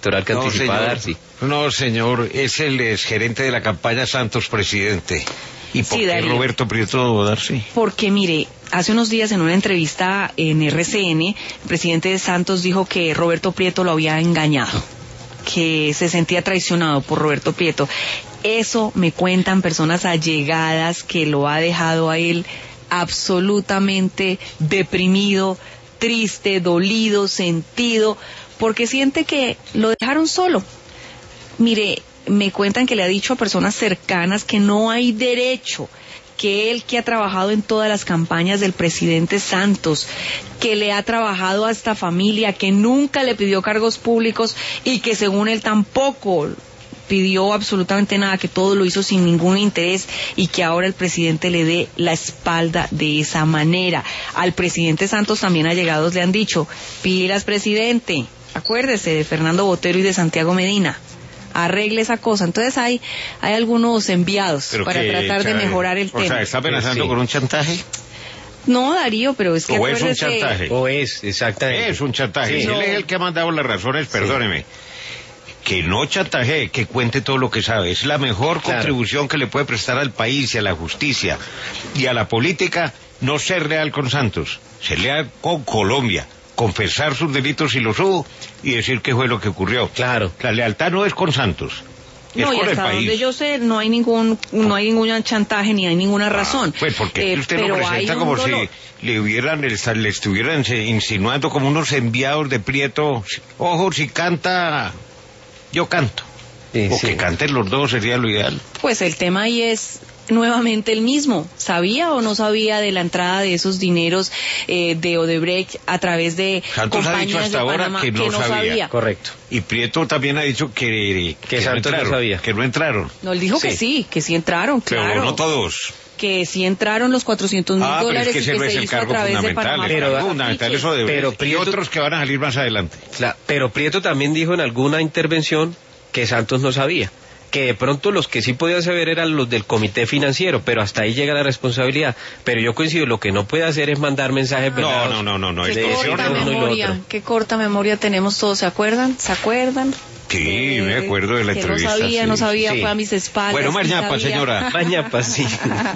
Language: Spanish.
electoral que anticipaba Darcy. No, señor, es el exgerente de la campaña Santos presidente. ¿Y por qué Darío. Roberto Prieto Darcy? Porque mire, hace unos días en una entrevista en RCN, el presidente de Santos dijo que Roberto Prieto lo había engañado, que se sentía traicionado por Roberto Prieto. Eso me cuentan personas allegadas, que lo ha dejado a él absolutamente deprimido, triste, dolido, sentido, porque siente que lo dejaron solo. Mire, me cuentan que le ha dicho a personas cercanas que no hay derecho, que él, que ha trabajado en todas las campañas del presidente Santos, que le ha trabajado a esta familia, que nunca le pidió cargos públicos y que según él tampoco pidió absolutamente nada, que todo lo hizo sin ningún interés y que ahora el presidente le dé la espalda de esa manera. Al presidente Santos también allegados le han dicho: pilas, presidente, acuérdese de Fernando Botero y de Santiago Medina, arregle esa cosa. Entonces hay algunos enviados para tratar de mejorar el tema. O sea, ¿está amenazando con un chantaje? No, Darío, pero es que ¿O es un acuérdese... chantaje? O es, exactamente. Es un chantaje. Sí. Él es el que ha mandado las razones, perdóneme. Que no chantaje, que cuente todo lo que sabe. Es la mejor contribución que le puede prestar al país y a la justicia y a la política, no ser leal con Santos, ser leal con Colombia, confesar sus delitos si los hubo y decir qué fue lo que ocurrió. Claro. La lealtad no es con Santos, es No, y con el hasta país. donde yo sé, no hay ningún chantaje ni hay ninguna razón. Pues porque usted lo pero presenta hay como un dolor. si le estuvieran insinuando como unos enviados de Prieto. Ojo, si canta, yo canto. Sí, O sí. que canten los dos sería lo ideal. Pues el tema ahí es nuevamente el mismo. ¿Sabía o no sabía de la entrada de esos dineros de Odebrecht a través de Santos ha dicho compañías hasta de ahora Panamá que no sabía. Correcto. Y Prieto también ha dicho que Santos no sabía. que no entraron. No, él dijo que sí entraron, claro. Pero no todos. Que sí entraron los $400,000 Pero es que y ese que no es se el hizo a cargo través de fundamental. Panamá. El cargo fundamental es Odebrecht. pero Y Prieto- otros que van a salir más adelante. Pero Prieto también dijo en alguna intervención que Santos no sabía, que de pronto los que sí podían saber eran los del comité financiero, pero hasta ahí llega la responsabilidad. Pero yo coincido, lo que no puede hacer es mandar mensajes velados. No. Qué de corta uno y lo memoria, otro. qué corta memoria tenemos todos, ¿se acuerdan? Sí, me acuerdo de la que entrevista. no sabía, sí. fue a mis espaldas. Bueno, sí mañapa, sabía. señora. Mañapa, sí.